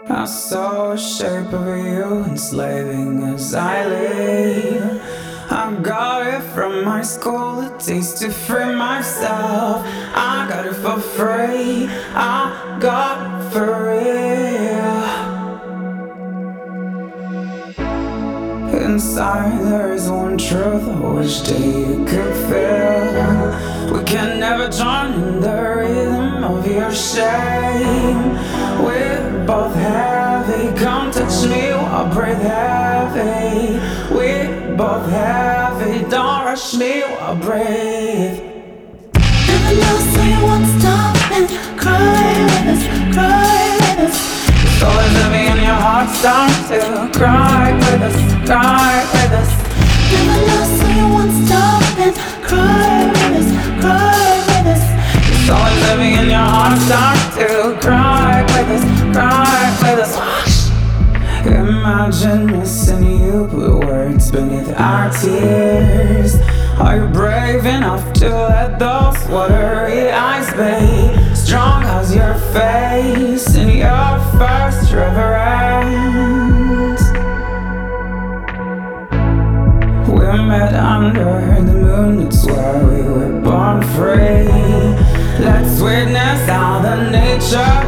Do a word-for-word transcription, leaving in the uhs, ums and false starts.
I saw a shape of you enslaving as I lay. I got it from my school, a taste to free myself. I got it for free, I got it for real. Inside there is one truth I wish that you could feel. We can never join in the rhythm of your shame. We're both heavy, come touch me while I breathe heavy. We're both heavy, don't rush me while I breathe. Never know, so you won't stop and cry with us, cry with us. It's always heavy and your heart starts to cry with us, cry with us. Never know, so you won't stop and cry with us, cry with us. It's always heavy and your heart starts to cry with us, cry with us. Imagine missing you, put words beneath our tears. Are you brave enough to let those watery eyes be strong as your face in your first reverence? We met under the moon, it's where we were born free. Let's witness how the nature